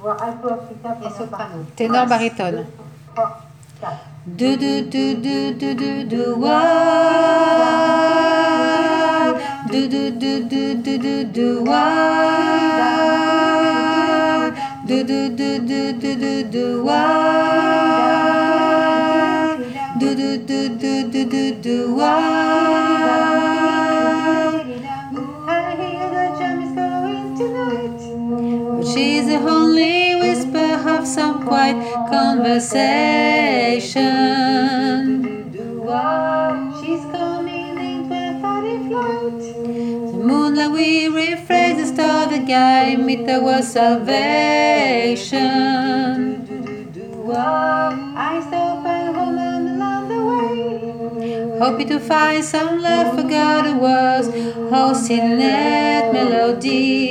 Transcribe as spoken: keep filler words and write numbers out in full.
Et soprano. Ténor, baryton. Do do do do do do do wa. Do do do do do do do wa. Do do do do do do do wa. Do do do do do do do wa. I hear the drum is going tonight. But she's the only whisper of some quiet conversation. She's coming in twenty flight. The moonlight we reflect the star, the guide meet our salvation. I stop at home and along the way. Hoping to find some love, forgotten words, hosting that melody.